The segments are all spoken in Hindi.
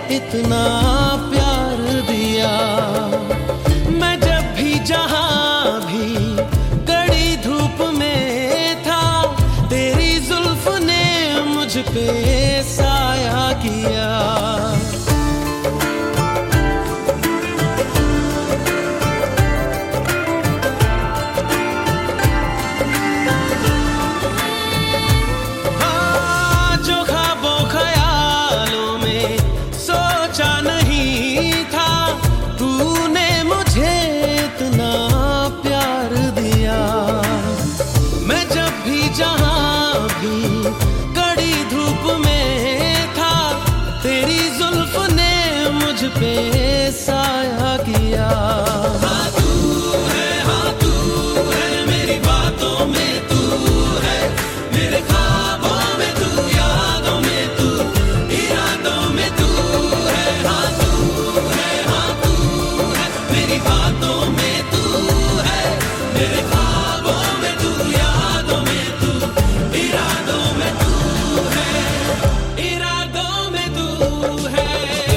इतना प्यार दिया। मैं जब भी जहां भी कड़ी धूप में था, तेरी जुल्फ ने मुझ पे साया किया। पे साया किया। हाँ तू है मेरी बातों में तू है, मेरे ख्वाबों में तू, यादों में तू, इरादों में तू है। हाँ तू है मेरी बातों में तू है, मेरे ख्वाबों में तू, यादों में तू, इरादों में तू है, इरादों में तू है।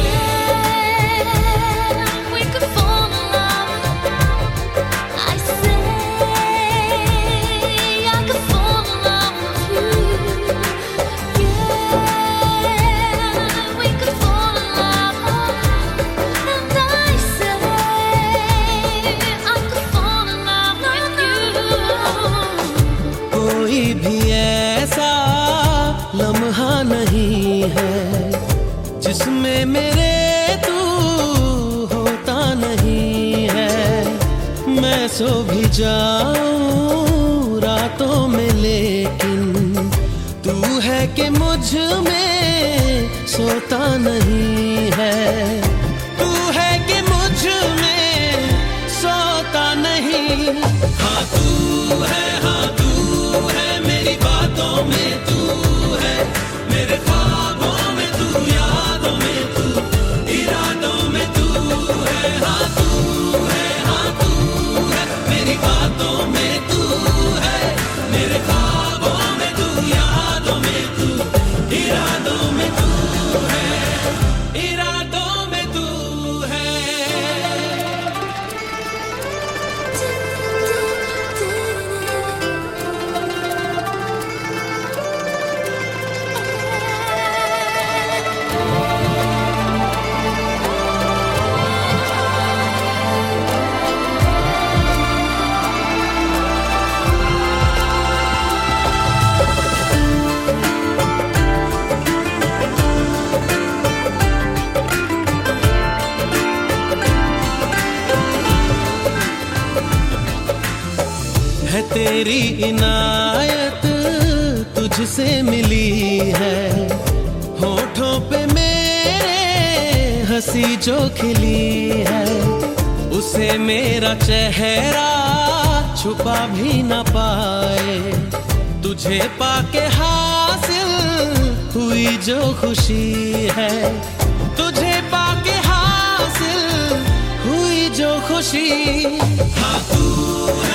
कोई भी ऐसा लम्हा नहीं है जिसमें मेरे तू होता नहीं है। मैं सो भी जाऊं रातों में, लेकिन तू है कि मुझ में सोता नहीं है। तू है कि मुझ में सोता नहीं। हाँ तू है मेरी बातों में तू है, मेरे ख्वाबों में तू, यादों में तू, इरादों में तू है। हाँ तू है मेरी बातों में तू है, मेरे ख्वाबों में तू, यादों में तू, इरादों में तू है, इरादों में तू है। है तेरी इनायत तुझसे मिली है, होठों पे मेरे हंसी जो खिली है, उसे मेरा चेहरा छुपा भी न पाए। तुझे पाके हासिल हुई जो खुशी है, तुझे पाके हासिल हुई जो खुशी। हाँ तू